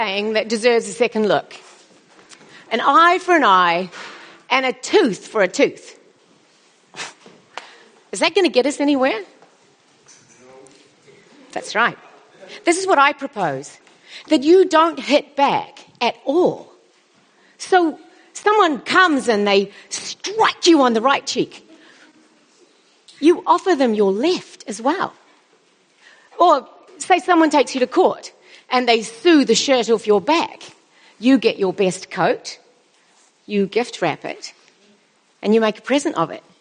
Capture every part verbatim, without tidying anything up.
saying that deserves a second look. An eye for an eye and a tooth for a tooth. Is that going to get us anywhere? That's right. This is what I propose, that you don't hit back at all. So someone comes and they strike you on the right cheek. You offer them your left as well. Or say someone takes you to court and they sew the shirt off your back. You get your best coat, you gift wrap it, and you make a present of it.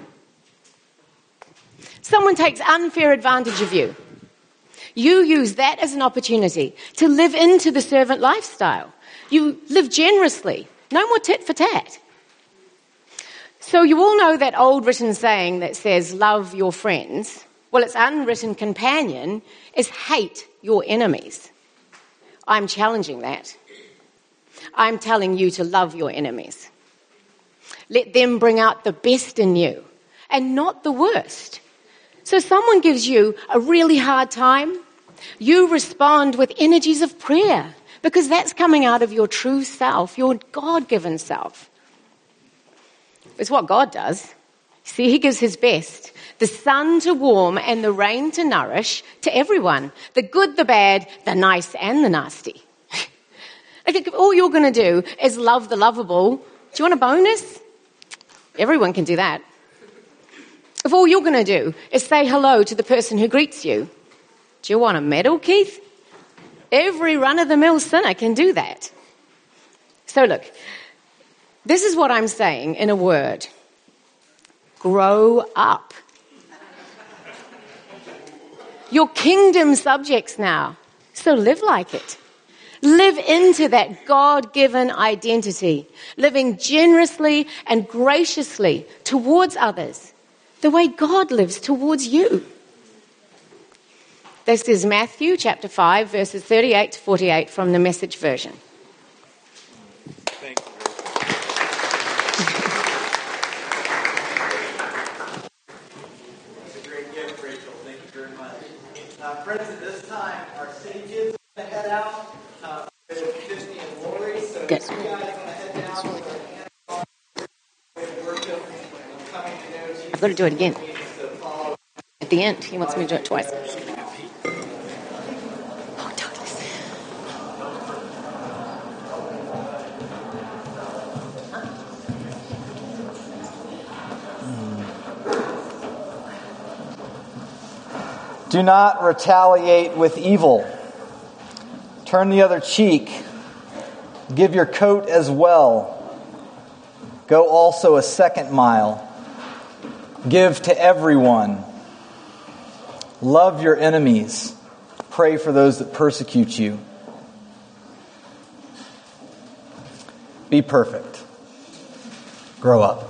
Someone takes unfair advantage of you. You use that as an opportunity to live into the servant lifestyle. You live generously. No more tit for tat. So you all know that old written saying that says, love your friends. Well, its unwritten companion is hate your enemies. I'm challenging that. I'm telling you to love your enemies. Let them bring out the best in you and not the worst. So someone gives you a really hard time, you respond with energies of prayer because that's coming out of your true self, your God-given self. It's what God does. See, he gives his best. The sun to warm and the rain to nourish to everyone. The good, the bad, the nice and the nasty. I think if all you're going to do is love the lovable, do you want a bonus? Everyone can do that. If all you're going to do is say hello to the person who greets you, do you want a medal, Keith? Every run-of-the-mill sinner can do that. So look, this is what I'm saying in a word. Grow up. You're kingdom subjects now, so live like it. Live into that God-given identity, living generously and graciously towards others, the way God lives towards you. This is Matthew chapter five, verses thirty-eight to forty-eight from the Message version. Thank you. That's a great gift, Rachel. Thank you very much. Uh, friends, at this time, our city kids are going to head out uh, with Tiffany and Lori. So Good. if you guys want to head down with our hands off, with worship, and coming to know Jesus. I've got to do it again. At the end, he wants me to do it twice. Oh, Douglas. Do not retaliate with evil. Turn the other cheek. Give your coat as well. Go also a second mile. Give to everyone. Love your enemies. Pray for those that persecute you. Be perfect. Grow up.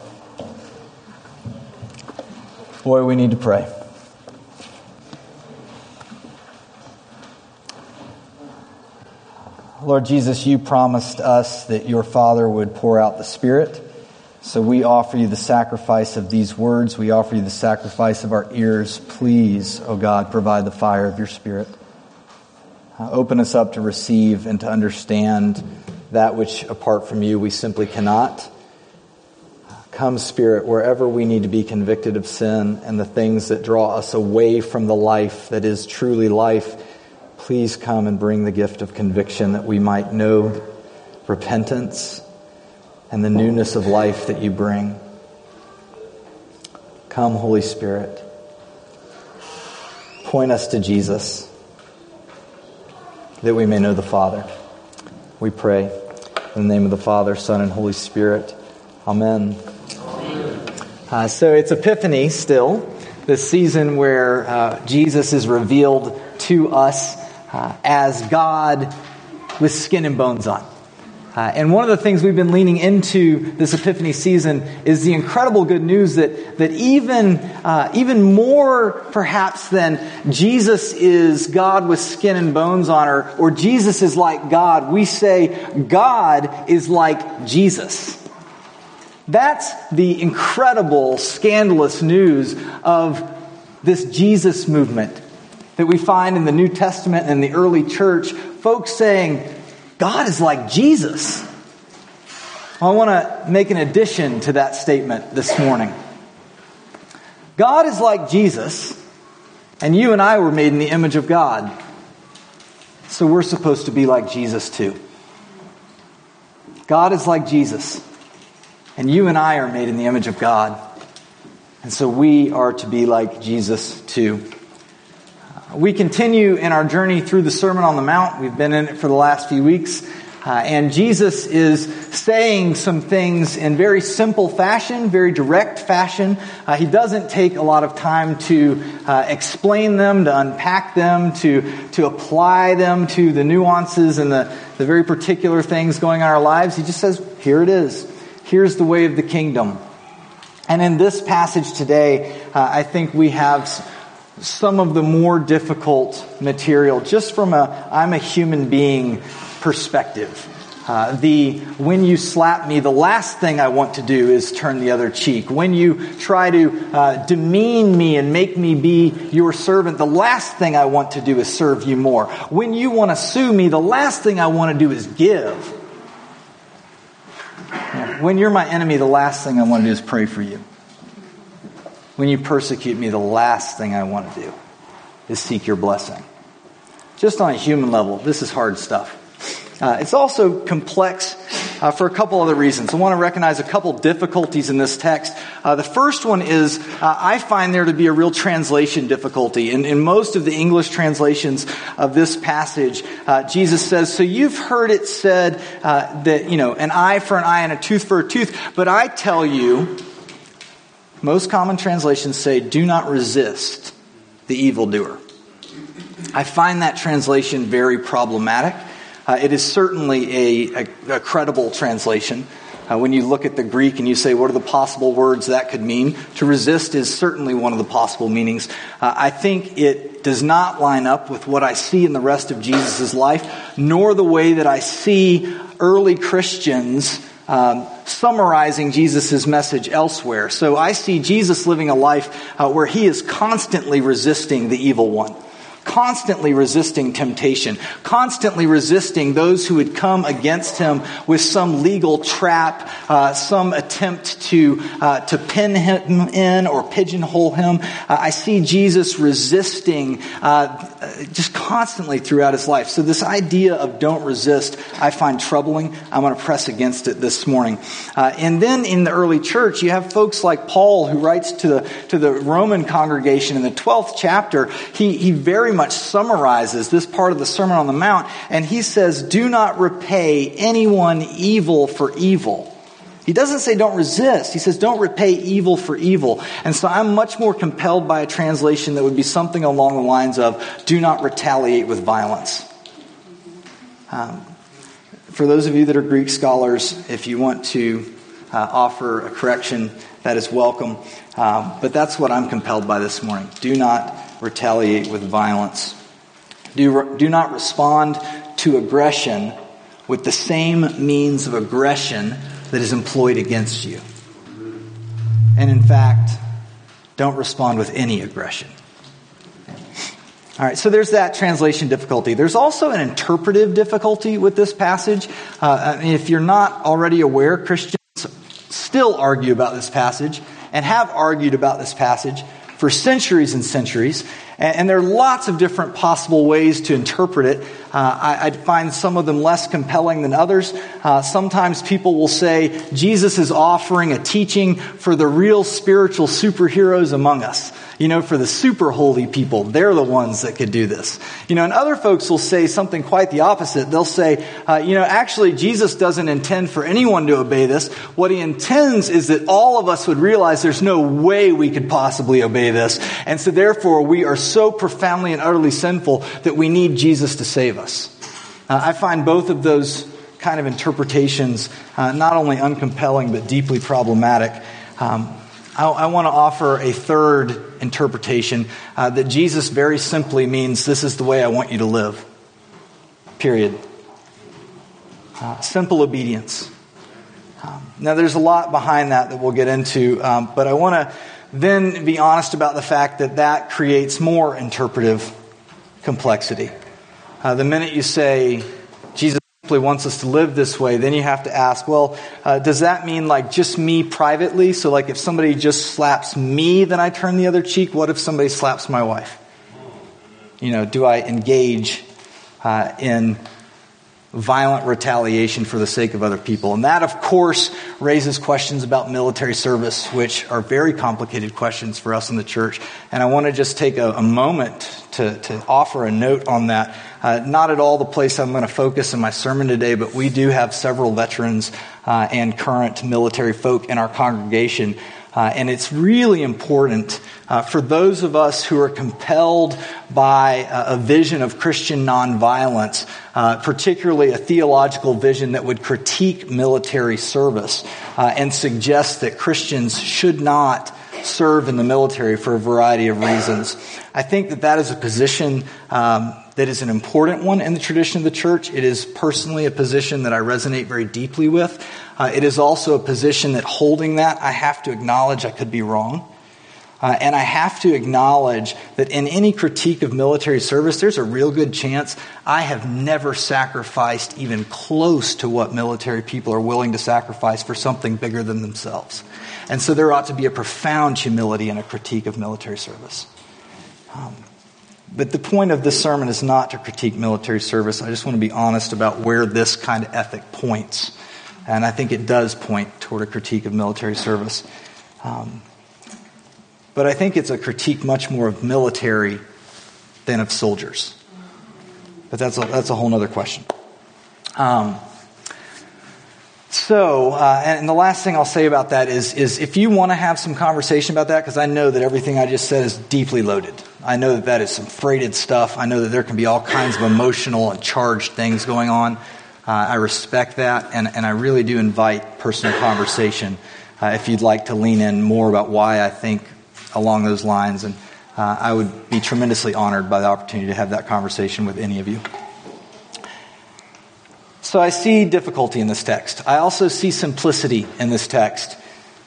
Boy, we need to pray. Lord Jesus, you promised us that your Father would pour out the Spirit. So we offer you the sacrifice of these words. We offer you the sacrifice of our ears. Please, O God, provide the fire of your Spirit. Uh, open us up to receive and to understand that which, apart from you, we simply cannot. Come, Spirit, wherever we need to be convicted of sin and the things that draw us away from the life that is truly life, please come and bring the gift of conviction that we might know repentance and the newness of life that you bring. Come, Holy Spirit. Point us to Jesus that we may know the Father. We pray in the name of the Father, Son, and Holy Spirit. Amen. Uh, so it's Epiphany still, this season where uh, Jesus is revealed to us uh, as God with skin and bones on. Uh, and one of the things we've been leaning into this Epiphany season is the incredible good news that that even uh, even more perhaps than Jesus is God with skin and bones on, or, or Jesus is like God, we say God is like Jesus. That's the incredible, scandalous news of this Jesus movement that we find in the New Testament and the early church. Folks saying, God is like Jesus. Well, I want to make an addition to that statement this morning. God is like Jesus, and you and I were made in the image of God. So we're supposed to be like Jesus too. God is like Jesus, and you and I are made in the image of God. And so we are to be like Jesus too. We continue in our journey through the Sermon on the Mount. We've been in it for the last few weeks. Uh, and Jesus is saying some things in very simple fashion, very direct fashion. Uh, he doesn't take a lot of time to uh, explain them, to unpack them, to to apply them to the nuances and the, the very particular things going on in our lives. He just says, here it is. Here's the way of the kingdom. And in this passage today, uh, I think we have some of the more difficult material, just from a I'm a human being perspective. Uh, the when you slap me, the last thing I want to do is turn the other cheek. When you try to uh, demean me and make me be your servant, the last thing I want to do is serve you more. When you want to sue me, the last thing I want to do is give. When you're my enemy, the last thing I want to do is pray for you. When you persecute me, the last thing I want to do is seek your blessing. Just on a human level, this is hard stuff. Uh, it's also complex uh, for a couple other reasons. I want to recognize a couple difficulties in this text. Uh, the first one is uh, I find there to be a real translation difficulty. In, in most of the English translations of this passage, uh, Jesus says, so you've heard it said uh, that, you know, an eye for an eye and a tooth for a tooth. But I tell you, most common translations say, do not resist the evildoer. I find that translation very problematic. Uh, it is certainly a, a, a credible translation. Uh, when you look at the Greek and you say, what are the possible words that could mean? To resist is certainly one of the possible meanings. Uh, I think it does not line up with what I see in the rest of Jesus' life, nor the way that I see early Christians um, summarizing Jesus' message elsewhere. So I see Jesus living a life uh, where he is constantly resisting the evil one. Constantly resisting temptation, constantly resisting those who would come against him with some legal trap, uh, some attempt to uh, to pin him in or pigeonhole him. Uh, I see Jesus resisting uh, just constantly throughout his life. So this idea of don't resist, I find troubling. I'm going to press against it this morning. Uh, and then in the early church, you have folks like Paul who writes to the to the Roman congregation in the twelfth chapter. He he very much summarizes this part of the Sermon on the Mount, and he says, do not repay anyone evil for evil. He doesn't say don't resist. He says don't repay evil for evil. And so I'm much more compelled by a translation that would be something along the lines of do not retaliate with violence. Um, for those of you that are Greek scholars, if you want to uh, offer a correction, that is welcome. Um, but that's what I'm compelled by this morning. Do not retaliate with violence. Do, do not respond to aggression with the same means of aggression that is employed against you. And in fact, don't respond with any aggression. All right, so there's that translation difficulty. There's also an interpretive difficulty with this passage. Uh, I mean, if you're not already aware, Christians still argue about this passage and have argued about this passage for centuries and centuries. And, and there are lots of different possible ways to interpret it. Uh, I, I'd find some of them less compelling than others. Uh, sometimes people will say Jesus is offering a teaching for the real spiritual superheroes among us. You know, for the super holy people, they're the ones that could do this. You know, and other folks will say something quite the opposite. They'll say, uh, you know, actually Jesus doesn't intend for anyone to obey this. What he intends is that all of us would realize there's no way we could possibly obey this. And so therefore we are so profoundly and utterly sinful that we need Jesus to save us. Uh, I find both of those kind of interpretations uh, not only uncompelling but deeply problematic. Um, I, I want to offer a third interpretation uh, that Jesus very simply means this is the way I want you to live. Period. Uh, simple obedience. Um, now there's a lot behind that that we'll get into, um, but I want to then be honest about the fact that that creates more interpretive complexity. Uh, the minute you say Jesus wants us to live this way, then you have to ask, well, uh, does that mean like just me privately? So like if somebody just slaps me, then I turn the other cheek? What if somebody slaps my wife? You know, do I engage uh, in violent retaliation for the sake of other people? And that, of course, raises questions about military service, which are very complicated questions for us in the church. And I want to just take a, a moment to, to offer a note on that. Uh, not at all the place I'm going to focus in my sermon today, but we do have several veterans uh, and current military folk in our congregation. Uh, and it's really important uh, for those of us who are compelled by uh, a vision of Christian nonviolence, uh, particularly a theological vision that would critique military service uh, and suggest that Christians should not serve in the military for a variety of reasons. I think that that is a position um, that is an important one in the tradition of the church. It is personally a position that I resonate very deeply with. Uh, it is also a position that holding that, I have to acknowledge I could be wrong. Uh, and I have to acknowledge that in any critique of military service, there's a real good chance I have never sacrificed even close to what military people are willing to sacrifice for something bigger than themselves. And so there ought to be a profound humility in a critique of military service. Um, but the point of this sermon is not to critique military service. I just want to be honest about where this kind of ethic points. And I think it does point toward a critique of military service. Um, but I think it's a critique much more of military than of soldiers. But that's a, that's a whole other question. Um, so, uh, and the last thing I'll say about that is, is if you want to have some conversation about that, because I know that everything I just said is deeply loaded. I know that that is some freighted stuff. I know that there can be all kinds of emotional and charged things going on. Uh, I respect that, and, and I really do invite personal conversation uh, if you'd like to lean in more about why I think along those lines. And uh, I would be tremendously honored by the opportunity to have that conversation with any of you. So I see difficulty in this text. I also see simplicity in this text.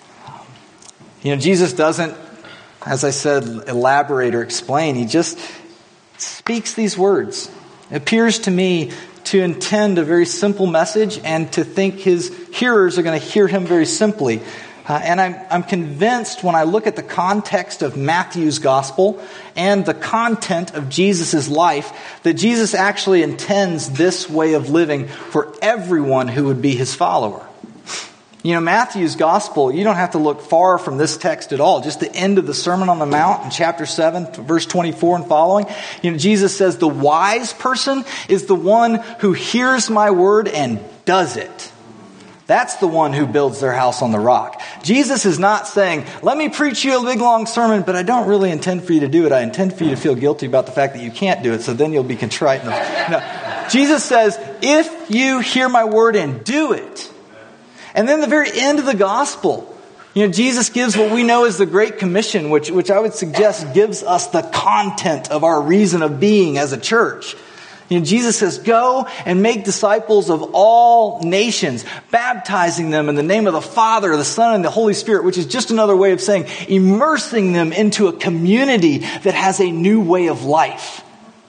You know, Jesus doesn't, as I said, elaborate or explain. He just speaks these words. It appears to me to intend a very simple message and to think his hearers are going to hear him very simply. Uh, and I'm, I'm convinced when I look at the context of Matthew's gospel and the content of Jesus' life that Jesus actually intends this way of living for everyone who would be his follower. You know, Matthew's gospel, you don't have to look far from this text at all. Just the end of the Sermon on the Mount in chapter seven, verse twenty-four and following. You know, Jesus says, the wise person is the one who hears my word and does it. That's the one who builds their house on the rock. Jesus is not saying, let me preach you a big long sermon, but I don't really intend for you to do it. I intend for you to feel guilty about the fact that you can't do it, so then you'll be contrite. No. Jesus says, if you hear my word and do it. And then the very end of the gospel, you know, Jesus gives what we know as the Great Commission, which, which I would suggest gives us the content of our reason of being as a church. You know, Jesus says, go and make disciples of all nations, baptizing them in the name of the Father, the Son, and the Holy Spirit, which is just another way of saying immersing them into a community that has a new way of life.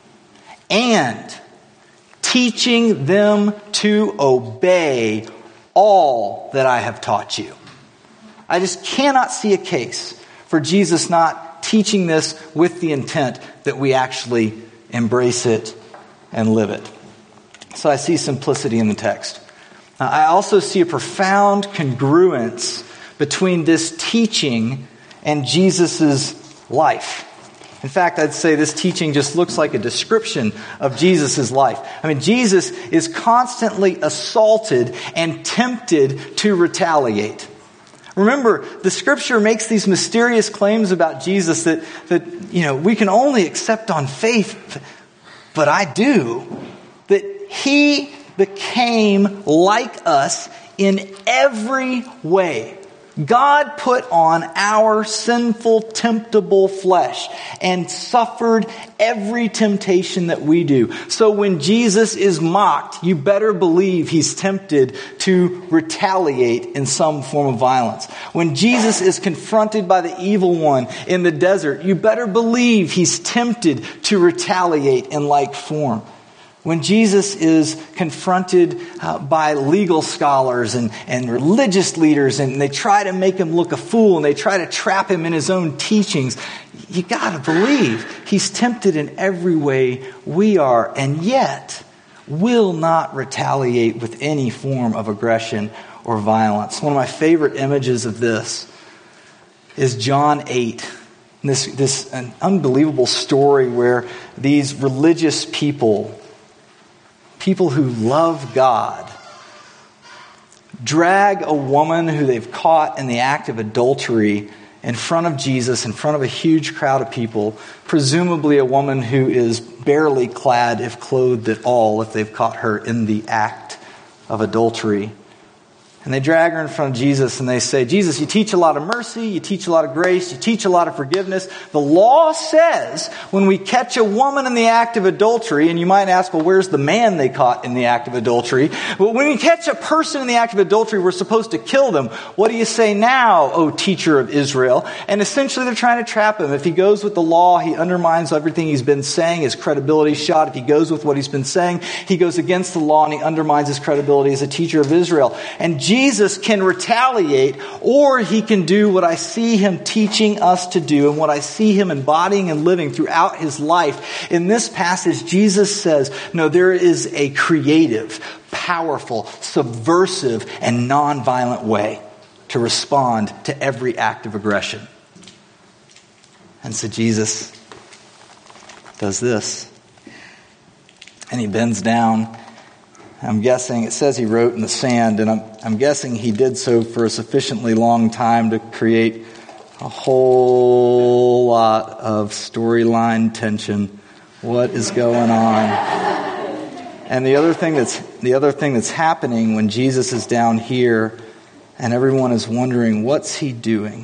And teaching them to obey all that I have taught you. I just cannot see a case for Jesus not teaching this with the intent that we actually embrace it and live it. So I see simplicity in the text. I also see a profound congruence between this teaching and Jesus' life. In fact, I'd say this teaching just looks like a description of Jesus' life. I mean, Jesus is constantly assaulted and tempted to retaliate. Remember, the scripture makes these mysterious claims about Jesus that, that you know, we can only accept on faith, but I do. That he became like us in every way. God put on our sinful, temptable flesh and suffered every temptation that we do. So when Jesus is mocked, you better believe he's tempted to retaliate in some form of violence. When Jesus is confronted by the evil one in the desert, you better believe he's tempted to retaliate in like form. When Jesus is confronted uh, by legal scholars and, and religious leaders, and they try to make him look a fool, and they try to trap him in his own teachings, you got to believe he's tempted in every way we are, and yet will not retaliate with any form of aggression or violence. One of my favorite images of this is John eight. This, this an unbelievable story where these religious people, people who love God, drag a woman who they've caught in the act of adultery in front of Jesus, in front of a huge crowd of people, presumably a woman who is barely clad, if clothed at all, if they've caught her in the act of adultery. And they drag her in front of Jesus and they say, Jesus, you teach a lot of mercy, you teach a lot of grace, you teach a lot of forgiveness. The law says when we catch a woman in the act of adultery, and you might ask, well, where's the man they caught in the act of adultery? Well, when we catch a person in the act of adultery, we're supposed to kill them. What do you say now, O teacher of Israel? And essentially they're trying to trap him. If he goes with the law, he undermines everything he's been saying, his credibility shot. If he goes with what he's been saying, he goes against the law and he undermines his credibility as a teacher of Israel. And Jesus can retaliate, or he can do what I see him teaching us to do and what I see him embodying and living throughout his life. In this passage, Jesus says, no, there is a creative, powerful, subversive, and nonviolent way to respond to every act of aggression. And so Jesus does this. And he bends down. I'm guessing, it says he wrote in the sand, and I'm, I'm guessing he did so for a sufficiently long time to create a whole lot of storyline tension. What is going on? And the other thing that's the other thing that's happening when Jesus is down here and everyone is wondering, what's he doing?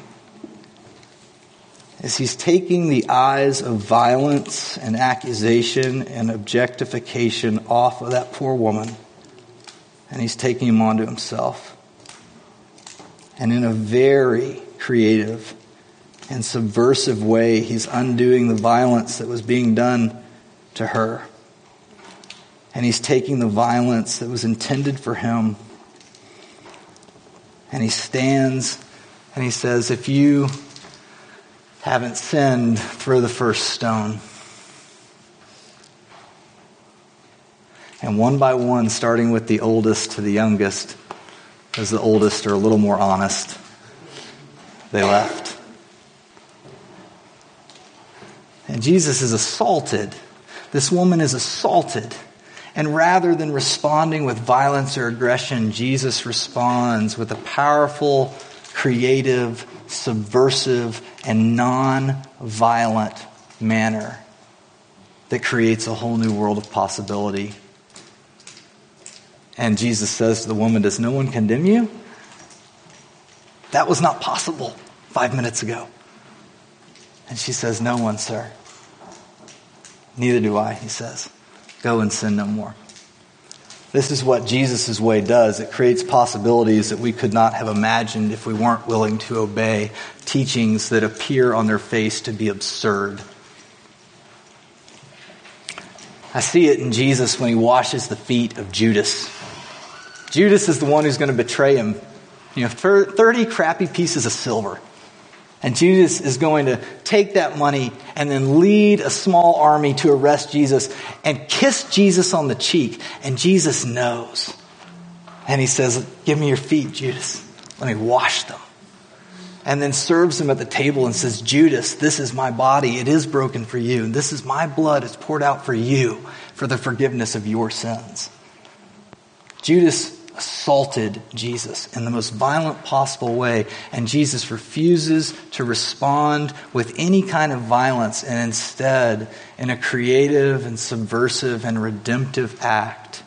Is he's taking the eyes of violence and accusation and objectification off of that poor woman, and he's taking him onto himself. And in a very creative and subversive way, he's undoing the violence that was being done to her. And he's taking the violence that was intended for him, and he stands and he says, if you haven't sinned, throw the first stone. And one by one, starting with the oldest to the youngest, as the oldest are a little more honest, they left. And Jesus is assaulted. This woman is assaulted. And rather than responding with violence or aggression, Jesus responds with a powerful, creative, subversive, and non-violent manner that creates a whole new world of possibility. And Jesus says to the woman, does no one condemn you? That was not possible five minutes ago. And she says, no one, sir. Neither do I, he says. Go and sin no more. This is what Jesus' way does. It creates possibilities that we could not have imagined if we weren't willing to obey teachings that appear on their face to be absurd. I see it in Jesus when he washes the feet of Judas. Judas is the one who's going to betray him. You know, thirty crappy pieces of silver. And Judas is going to take that money and then lead a small army to arrest Jesus and kiss Jesus on the cheek. And Jesus knows. And he says, give me your feet, Judas. Let me wash them. And then serves him at the table and says, Judas, this is my body. It is broken for you. And this is my blood. It's poured out for you for the forgiveness of your sins. Judas assaulted Jesus in the most violent possible way, and Jesus refuses to respond with any kind of violence, and instead, in a creative and subversive and redemptive act,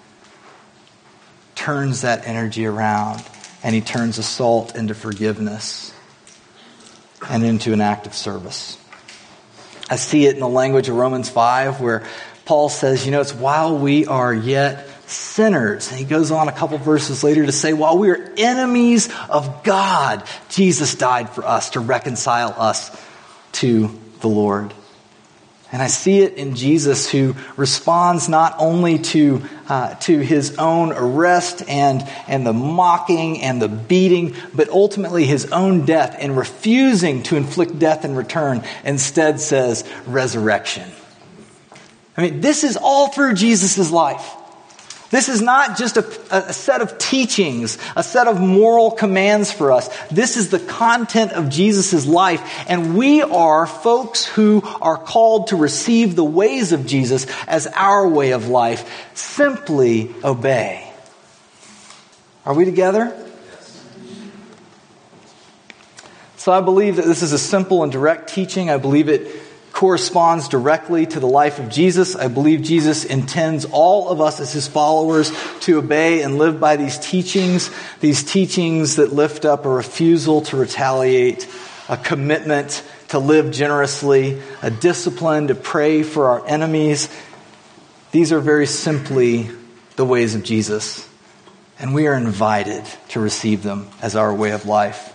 turns that energy around, and he turns assault into forgiveness and into an act of service. I see it in the language of Romans five, where Paul says, you know, it's while we are yet sinners. And he goes on a couple verses later to say, while we are enemies of God, Jesus died for us to reconcile us to the Lord. And I see it in Jesus, who responds not only to uh, to his own arrest and, and the mocking and the beating, but ultimately his own death, and refusing to inflict death in return, instead says resurrection. I mean, this is all through Jesus' life. This is not just a, a set of teachings, a set of moral commands for us. This is the content of Jesus' life. And we are folks who are called to receive the ways of Jesus as our way of life. Simply obey. Are we together? Yes. So I believe that this is a simple and direct teaching. I believe it corresponds directly to the life of Jesus. I believe Jesus intends all of us as his followers to obey and live by these teachings, these teachings that lift up a refusal to retaliate, a commitment to live generously, a discipline to pray for our enemies. These are very simply the ways of Jesus, and we are invited to receive them as our way of life.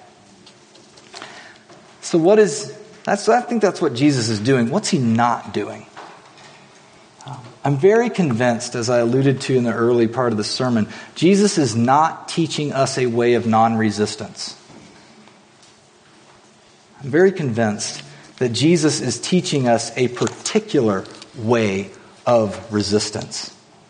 So what is That's, I think that's what Jesus is doing. What's he not doing? Um, I'm very convinced, as I alluded to in the early part of the sermon, Jesus is not teaching us a way of non-resistance. I'm very convinced that Jesus is teaching us a particular way of resistance.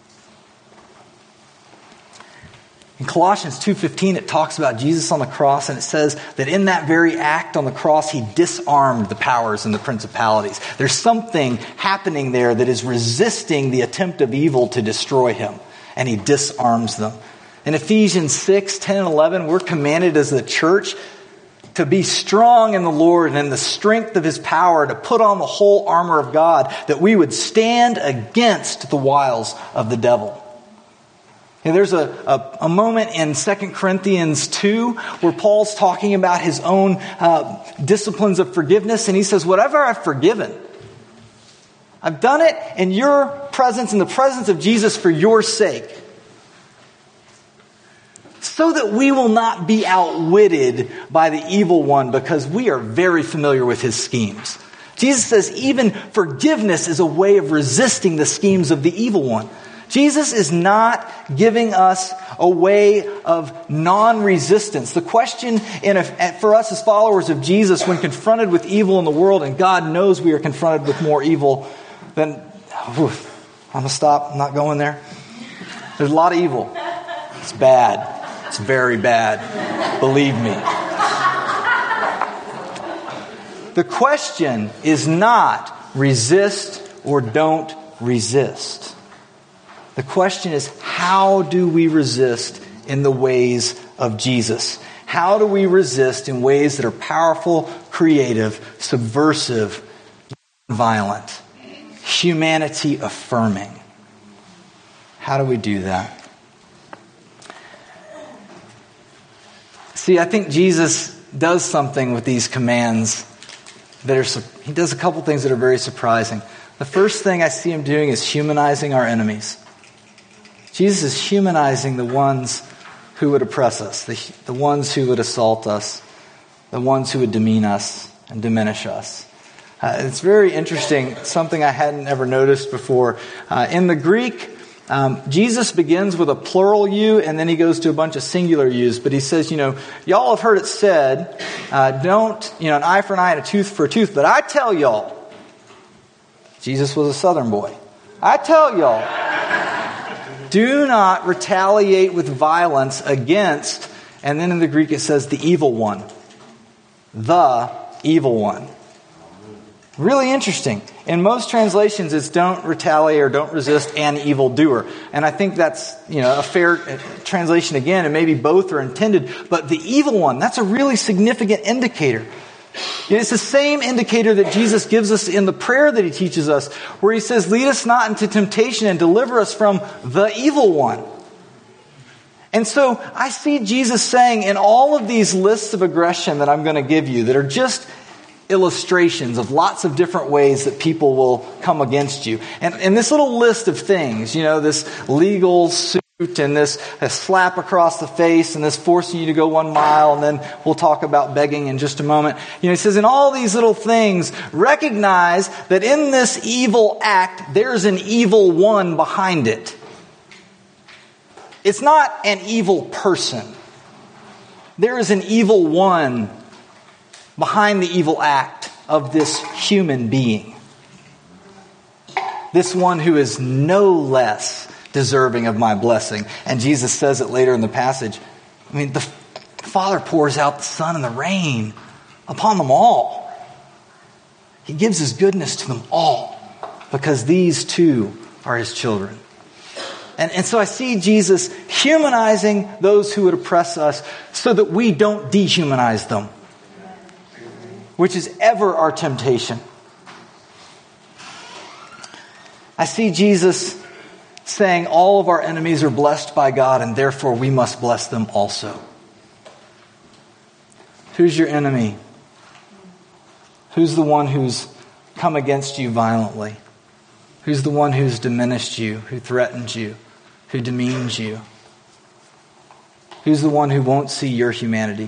In Colossians two fifteen, it talks about Jesus on the cross, and it says that in that very act on the cross, he disarmed the powers and the principalities. There's something happening there that is resisting the attempt of evil to destroy him, and he disarms them. In Ephesians six, ten, and eleven, we're commanded as the church to be strong in the Lord and in the strength of his power, to put on the whole armor of God, that we would stand against the wiles of the devil. And there's a, a, a moment in Second Corinthians two where Paul's talking about his own uh, disciplines of forgiveness. And he says, whatever I've forgiven, I've done it in your presence, in the presence of Jesus, for your sake, so that we will not be outwitted by the evil one, because we are very familiar with his schemes. Jesus says even forgiveness is a way of resisting the schemes of the evil one. Jesus is not giving us a way of non-resistance. The question in a, for us as followers of Jesus, when confronted with evil in the world, and God knows we are confronted with more evil than... Whew, I'm going to stop. I'm not going there. There's a lot of evil. It's bad. It's very bad. Believe me. The question is not resist or don't resist. The question is, how do we resist in the ways of Jesus? How do we resist in ways that are powerful, creative, subversive, violent, humanity affirming? How do we do that? See, I think Jesus does something with these commands that are, he does a couple things that are very surprising. The first thing I see him doing is humanizing our enemies. Jesus is humanizing the ones who would oppress us, the, the ones who would assault us, the ones who would demean us and diminish us. Uh, it's very interesting, something I hadn't ever noticed before. Uh, in the Greek, um, Jesus begins with a plural you, and then he goes to a bunch of singular yous. But he says, you know, y'all have heard it said, uh, don't, you know, an eye for an eye and a tooth for a tooth. But I tell y'all, Jesus was a Southern boy. I tell y'all, do not retaliate with violence against, and then in the Greek it says the evil one. The evil one. Really interesting. In most translations it's don't retaliate or don't resist an evildoer. And I think that's, you know, a fair translation again, and maybe both are intended. But the evil one, that's a really significant indicator. It's the same indicator that Jesus gives us in the prayer that he teaches us, where he says, lead us not into temptation and deliver us from the evil one. And so I see Jesus saying in all of these lists of aggression that I'm going to give you, that are just illustrations of lots of different ways that people will come against you. And, and this little list of things, you know, this legal suit and this a slap across the face and this forcing you to go one mile, and then we'll talk about begging in just a moment. You know, he says, in all these little things, recognize that in this evil act, there's an evil one behind it. It's not an evil person. There is an evil one behind the evil act of this human being. This one who is no less deserving of my blessing. And Jesus says it later in the passage. I mean, the Father pours out the sun and the rain upon them all. He gives His goodness to them all because these too are His children. And, and so I see Jesus humanizing those who would oppress us so that we don't dehumanize them, which is ever our temptation. I see Jesus saying all of our enemies are blessed by God and therefore we must bless them also. Who's your enemy? Who's the one who's come against you violently? Who's the one who's diminished you, who threatens you, who demeans you? Who's the one who won't see your humanity?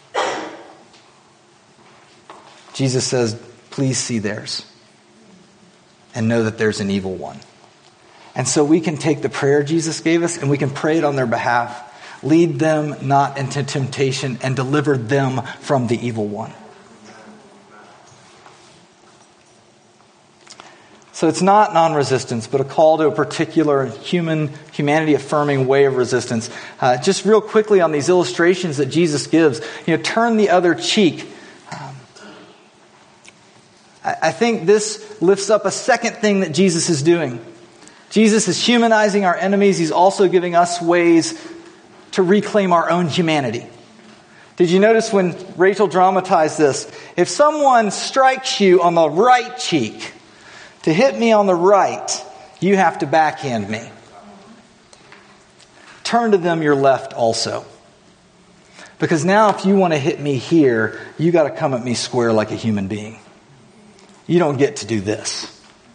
Jesus says, please see theirs and know that there's an evil one. And so we can take the prayer Jesus gave us and we can pray it on their behalf. Lead them not into temptation and deliver them from the evil one. So it's not non-resistance, but a call to a particular human, humanity-affirming way of resistance. Uh, just real quickly on these illustrations that Jesus gives, you know, turn the other cheek. Um, I, I think this lifts up a second thing that Jesus is doing. Jesus is humanizing our enemies. He's also giving us ways to reclaim our own humanity. Did you notice when Rachel dramatized this? If someone strikes you on the right cheek, to hit me on the right, you have to backhand me. Turn to them your left also. Because now if you want to hit me here, you got to come at me square like a human being. You don't get to do this.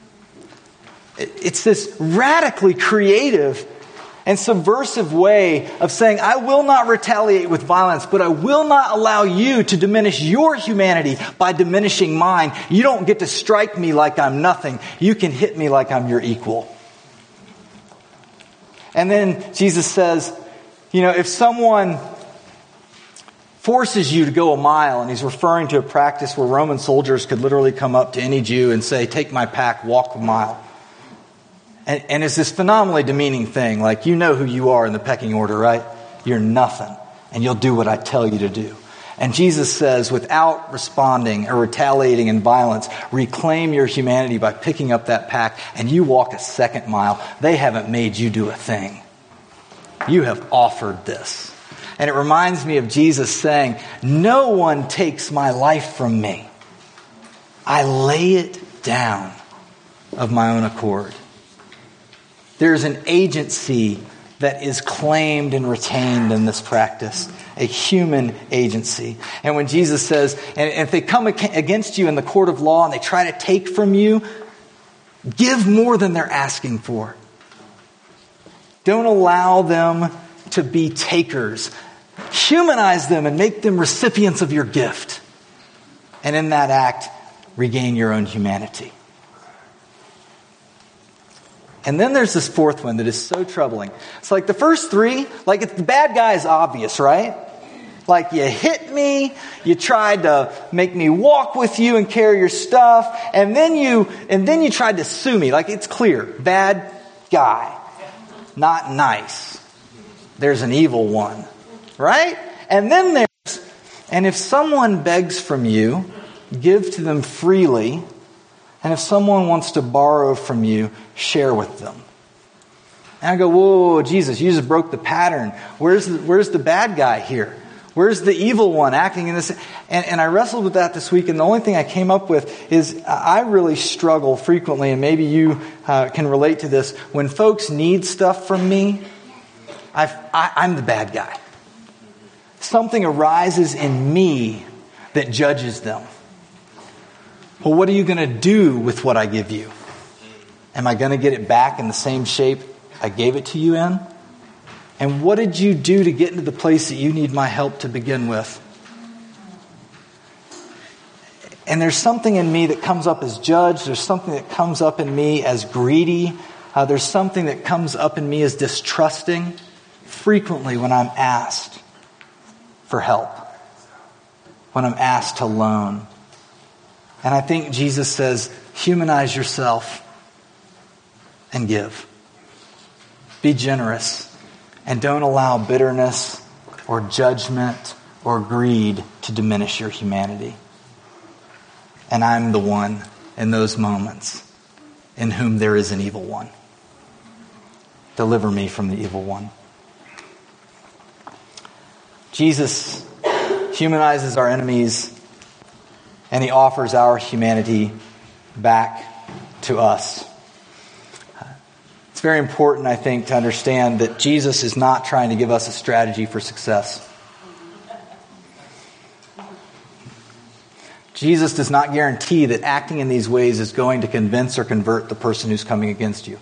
It's this radically creative and subversive way of saying, I will not retaliate with violence, but I will not allow you to diminish your humanity by diminishing mine. You don't get to strike me like I'm nothing. You can hit me like I'm your equal. And then Jesus says, you know, if someone forces you to go a mile, and he's referring to a practice where Roman soldiers could literally come up to any Jew and say, take my pack, walk a mile. And, and it's this phenomenally demeaning thing. Like, you know who you are in the pecking order, right? You're nothing. And you'll do what I tell you to do. And Jesus says, without responding or retaliating in violence, reclaim your humanity by picking up that pack and you walk a second mile. They haven't made you do a thing. You have offered this. And it reminds me of Jesus saying, no one takes my life from me. I lay it down of my own accord. There's an agency that is claimed and retained in this practice, a human agency. And when Jesus says, and if they come against you in the court of law and they try to take from you, give more than they're asking for. Don't allow them to be takers. Humanize them and make them recipients of your gift. And in that act, regain your own humanity. And then there's this fourth one that is so troubling. It's like the first three, like it's, the bad guy is obvious, right? Like you hit me, you tried to make me walk with you and carry your stuff, and then you and then you tried to sue me. Like it's clear, bad guy, not nice. There's an evil one, right? And then there's, and if someone begs from you, give to them freely. And if someone wants to borrow from you, share with them. And I go, whoa, whoa, Jesus, you just broke the pattern. Where's the, where's the bad guy here? Where's the evil one acting in this? And, and I wrestled with that this week, and the only thing I came up with is I really struggle frequently, and maybe you uh, can relate to this. When folks need stuff from me, I've, I, I'm the bad guy. Something arises in me that judges them. Well, what are you going to do with what I give you? Am I going to get it back in the same shape I gave it to you in? And what did you do to get into the place that you need my help to begin with? And there's something in me that comes up as judge. There's something that comes up in me as greedy. Uh, there's something that comes up in me as distrusting frequently when I'm asked for help, when I'm asked to loan. And I think Jesus says, humanize yourself and give. Be generous. And don't allow bitterness or judgment or greed to diminish your humanity. And I'm the one in those moments in whom there is an evil one. Deliver me from the evil one. Jesus humanizes our enemies, and he offers our humanity back to us. It's very important, I think, to understand that Jesus is not trying to give us a strategy for success. Jesus does not guarantee that acting in these ways is going to convince or convert the person who's coming against you.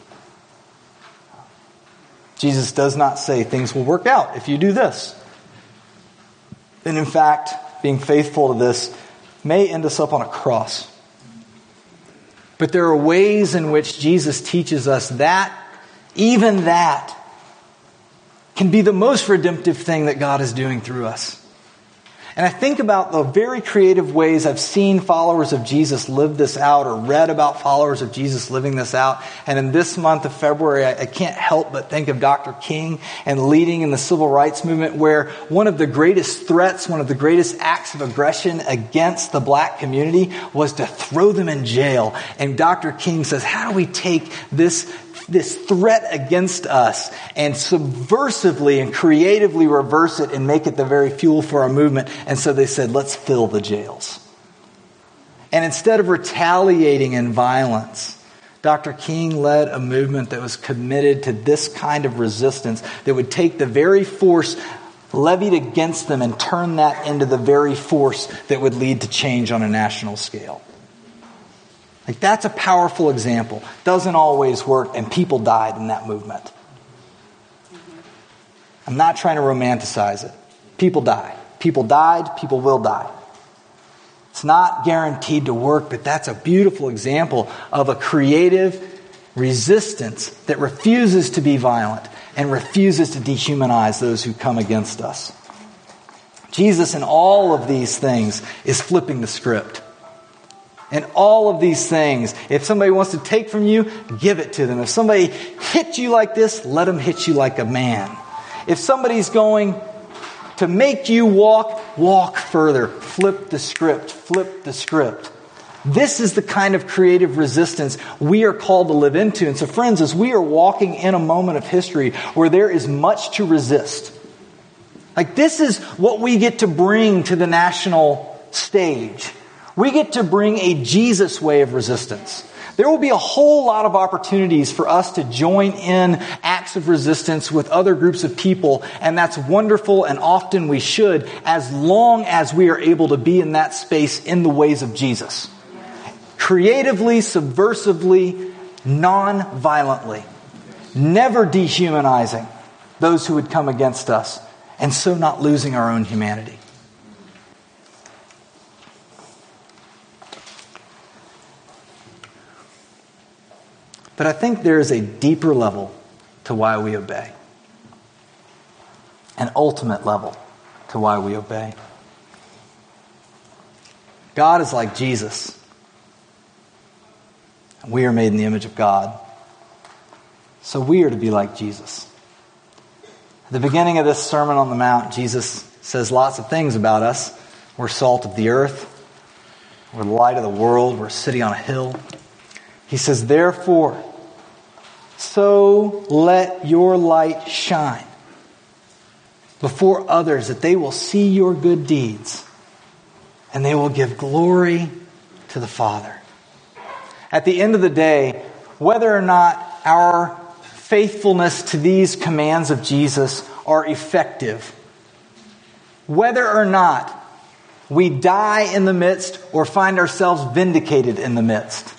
Jesus does not say things will work out if you do this. And in fact, being faithful to this may end us up on a cross. But there are ways in which Jesus teaches us that even that can be the most redemptive thing that God is doing through us. And I think about the very creative ways I've seen followers of Jesus live this out, or read about followers of Jesus living this out. And in this month of February, I, I can't help but think of Doctor King and leading in the civil rights movement, where one of the greatest threats, one of the greatest acts of aggression against the black community was to throw them in jail. And Doctor King says, how do we take this this threat against us and subversively and creatively reverse it and make it the very fuel for our movement? And so they said, let's fill the jails. And instead of retaliating in violence, Doctor King led a movement that was committed to this kind of resistance that would take the very force levied against them and turn that into the very force that would lead to change on a national scale. Like, that's a powerful example. Doesn't always work, and people died in that movement. I'm not trying to romanticize it. People die. People died. People will die. It's not guaranteed to work, but that's a beautiful example of a creative resistance that refuses to be violent and refuses to dehumanize those who come against us. Jesus, in all of these things, is flipping the script. And all of these things, if somebody wants to take from you, give it to them. If somebody hits you like this, let them hit you like a man. If somebody's going to make you walk, walk further. Flip the script. Flip the script. This is the kind of creative resistance we are called to live into. And so, friends, as we are walking in a moment of history where there is much to resist, like, this is what we get to bring to the national stage. We get to bring a Jesus way of resistance. There will be a whole lot of opportunities for us to join in acts of resistance with other groups of people, and that's wonderful, and often we should, as long as we are able to be in that space in the ways of Jesus. Creatively, subversively, non-violently. Never dehumanizing those who would come against us, and so not losing our own humanity. But I think there is a deeper level to why we obey. An ultimate level to why we obey. God is like Jesus. We are made in the image of God. So we are to be like Jesus. At the beginning of this Sermon on the Mount, Jesus says lots of things about us. We're salt of the earth. We're the light of the world. We're a city on a hill. He says, therefore, so let your light shine before others, that they will see your good deeds and they will give glory to the Father. At the end of the day, whether or not our faithfulness to these commands of Jesus are effective, whether or not we die in the midst or find ourselves vindicated in the midst,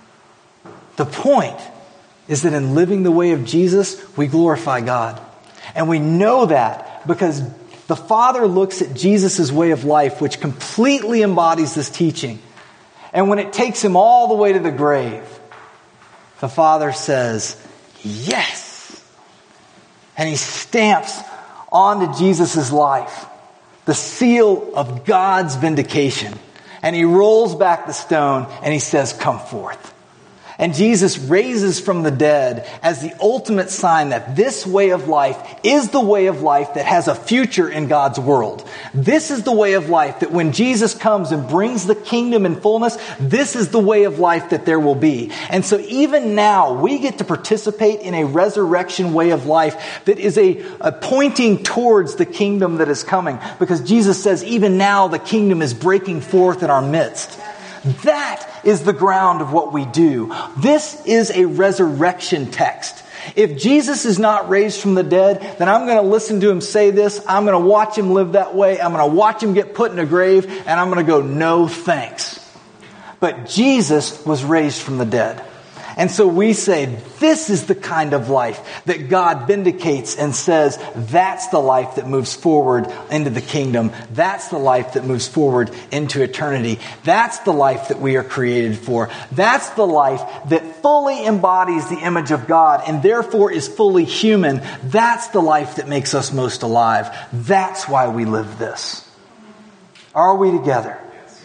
the point is that in living the way of Jesus, we glorify God. And we know that because the Father looks at Jesus' way of life, which completely embodies this teaching. And when it takes him all the way to the grave, the Father says, yes. And he stamps onto Jesus' life the seal of God's vindication. And he rolls back the stone and he says, come forth. And Jesus raises from the dead as the ultimate sign that this way of life is the way of life that has a future in God's world. This is the way of life that when Jesus comes and brings the kingdom in fullness, this is the way of life that there will be. And so even now, we get to participate in a resurrection way of life that is a, a pointing towards the kingdom that is coming. Because Jesus says, even now the kingdom is breaking forth in our midst. That is the ground of what we do. This is a resurrection text. If Jesus is not raised from the dead, then I'm going to listen to him say this. I'm going to watch him live that way. I'm going to watch him get put in a grave, and I'm going to go, no thanks. But Jesus was raised from the dead. And so we say, this is the kind of life that God vindicates and says, that's the life that moves forward into the kingdom. That's the life that moves forward into eternity. That's the life that we are created for. That's the life that fully embodies the image of God and therefore is fully human. That's the life that makes us most alive. That's why we live this. Are we together?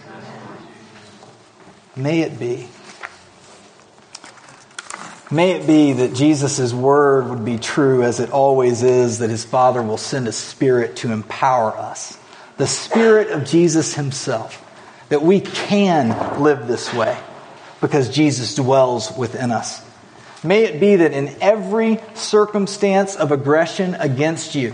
May it be. May it be that Jesus' word would be true as it always is, that his Father will send a Spirit to empower us. The Spirit of Jesus himself. That we can live this way because Jesus dwells within us. May it be that in every circumstance of aggression against you,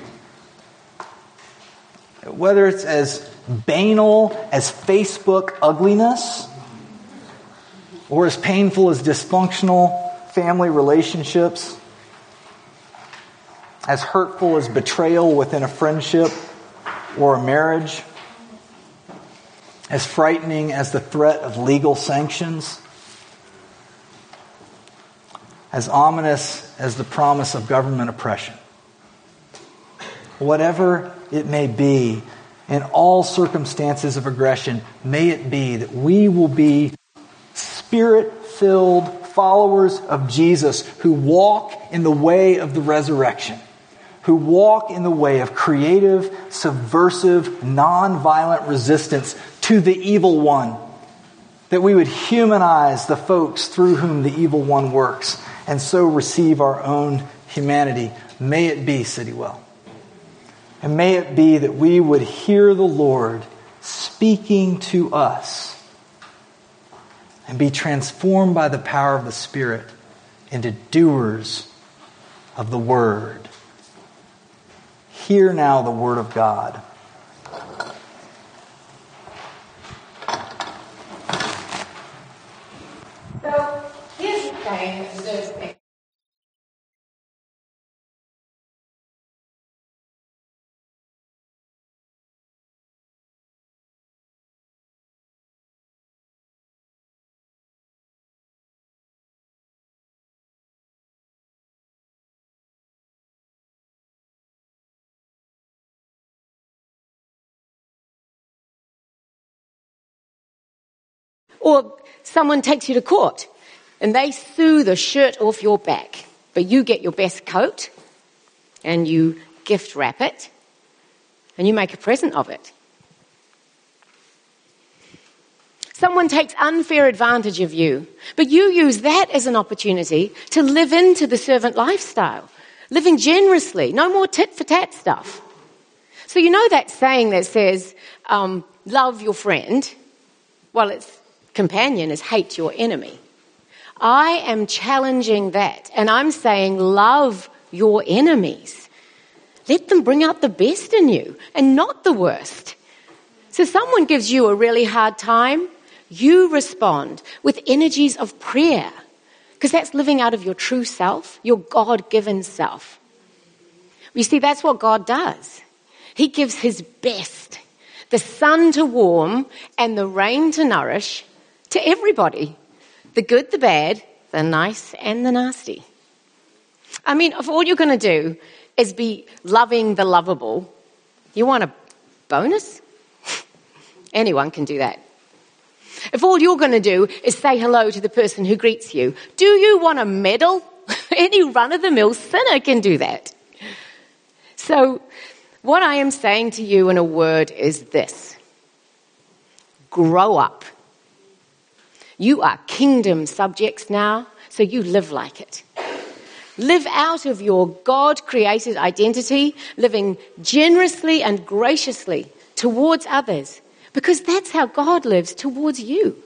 whether it's as banal as Facebook ugliness, or as painful as dysfunctional family relationships, as hurtful as betrayal within a friendship or a marriage, as frightening as the threat of legal sanctions, as ominous as the promise of government oppression. Whatever it may be, in all circumstances of aggression, may it be that we will be Spirit-filled followers of Jesus who walk in the way of the resurrection, who walk in the way of creative, subversive, non-violent resistance to the evil one, that we would humanize the folks through whom the evil one works and so receive our own humanity. May it be, Citywell. And may it be that we would hear the Lord speaking to us and be transformed by the power of the Spirit into doers of the Word. Hear now the Word of God. So, here's the thing that deserves me. Or someone takes you to court and they sue the shirt off your back, but you get your best coat and you gift wrap it and you make a present of it. Someone takes unfair advantage of you, but you use that as an opportunity to live into the servant lifestyle, living generously, no more tit-for-tat stuff. So you know that saying that says, um, love your friend, well, its companion is hate your enemy. I am challenging that, and I'm saying love your enemies. Let them bring out the best in you and not the worst. So someone gives you a really hard time, you respond with energies of prayer, because that's living out of your true self, your God-given self. You see, that's what God does. He gives his best, the sun to warm and the rain to nourish, to everybody, the good, the bad, the nice and the nasty. I mean, if all you're going to do is be loving the lovable. You want a bonus? Anyone can do that. If all you're going to do is say hello to the person who greets you, do you want a medal? Any run-of-the-mill sinner can do that. So what I am saying to you in a word is this. Grow up. You are kingdom subjects now, so you live like it. Live out of your God-created identity, living generously and graciously towards others, because that's how God lives towards you.